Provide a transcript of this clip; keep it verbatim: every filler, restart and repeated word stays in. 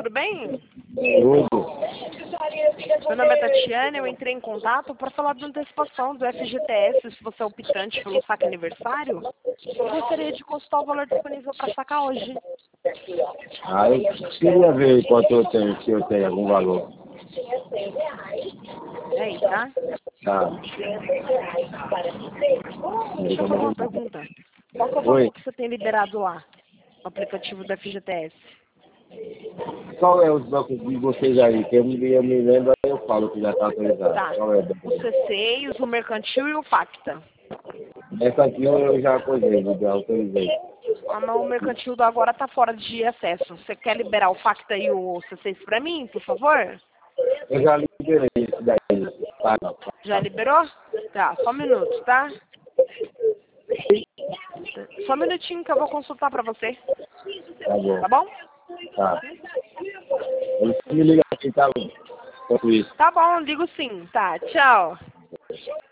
tudo bem? Tudo. Meu nome é Tatiana, eu entrei em contato para falar da antecipação do F G T S, se você é optante pelo saque aniversário. Eu gostaria de consultar o valor disponível para sacar hoje. Ah, eu queria ver quanto eu tenho, se eu tenho algum valor. Aí, tá? Tá. Deixa eu fazer uma pergunta. Qual que é o Oi. valor que você tem liberado lá, no aplicativo do F G T S? Qual é os bancos de vocês aí? Que eu me, eu me lembro, aí eu falo que já está autorizado. Tá. Qual é o O banco? C seis, o Mercantil e o Facta. Essa aqui eu já coisei, eu já autorizei. Ah, mas o Mercantil do agora tá fora de acesso. Você quer liberar o Facta e o C seis para mim, por favor? Eu já liberei esse daí. Tá, Já liberou? Tá, só um minuto, tá? Só um minutinho que eu vou consultar pra você. tá bom. Tá bom? Tá. Ele me liga aqui, tá? Enquanto isso. Tá bom, ligo sim. Tá, tchau.